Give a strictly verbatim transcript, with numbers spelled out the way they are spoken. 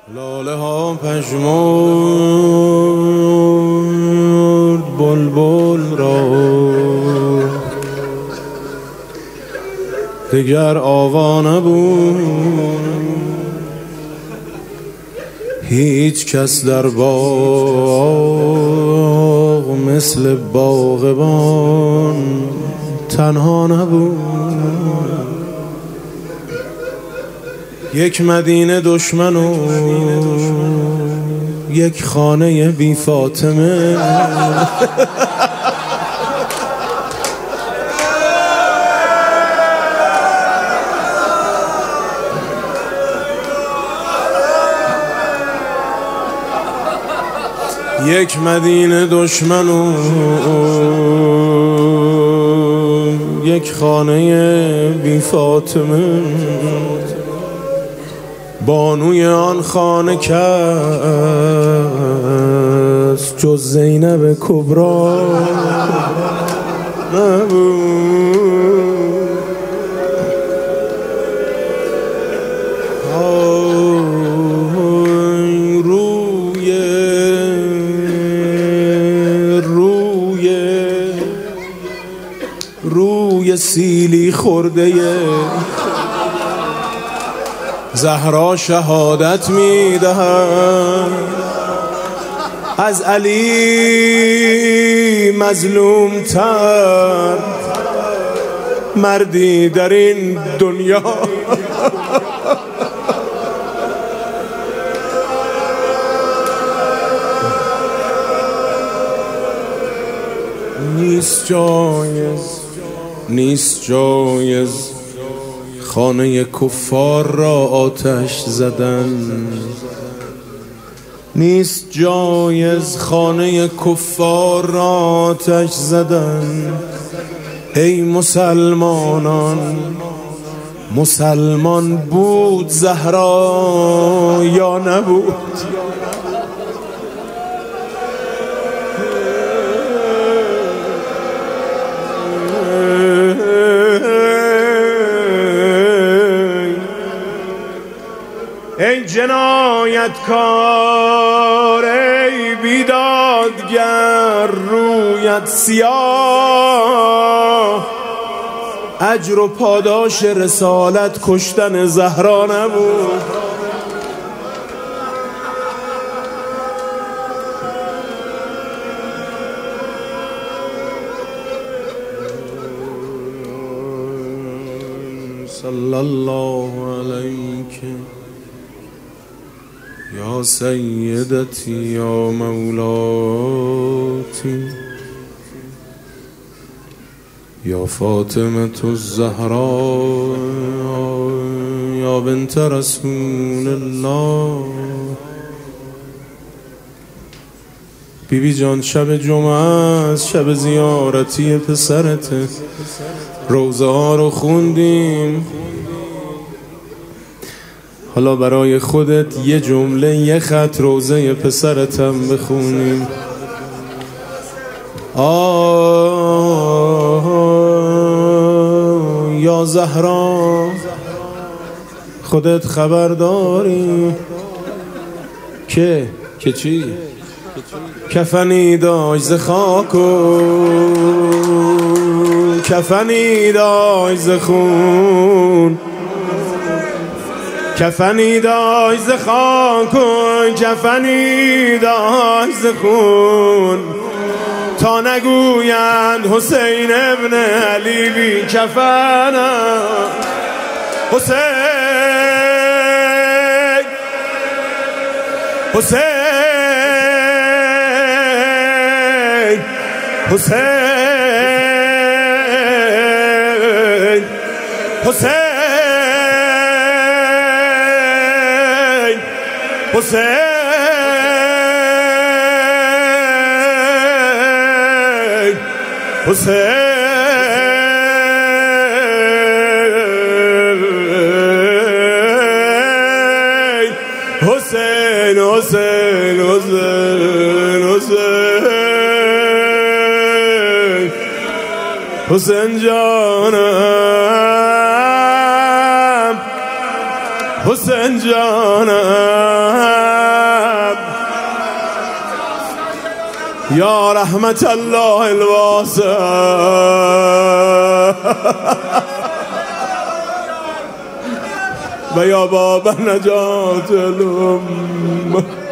لاله ها پژمرد بلبل را، دگر آوا نبود هیچ کس در باغ، مثل باغبان تنها نبود. یک مدینه دشمن و یک خانه بی فاطمه، یک مدینه دشمن و یک خانه بی فاطمه. بانوی آن خانه کس جز زینب کبرا نبود. روی روی روی سیلی خورده زهرا شهادت می‌دهد از علی مظلوم تر مردی در این دنیا. نیست جایز نیست جایز خانه کفار را آتش زدن، نیست جایز خانه کفار را آتش زدن. ای مسلمانان، مسلمان بود زهرا یا نبود؟ ای جنایتکار، ای بیدادگر رویت سیاه، اجر و پاداش رسالت کشتن زهرا نبود؟ صلی الله علیک یا سیدتی یا مولاتی یا فاطمة الزهراء یا بنت رسول الله. بی بی جان شب جمعه است، شب زیارتی پسرته، روزه ها رو خوندیم، حالا برای خودت یه جمله یه خط روزه پسرتم بخونیم. آه یا زهرا، خودت خبر داری که که چی؟ کفنی داشت ز خاک و کفنی داشت ز خون، کفنی داشت ز خاک و کفنی داشت ز خون، تا نگویند حسین ابن علی بی کفن. حسین حسین حسین حسین حسین حسین حسین حسین حسین حسین حسین جانم، حسین جانم، یا رحمت الله الواسع و یا باب نجات الامه.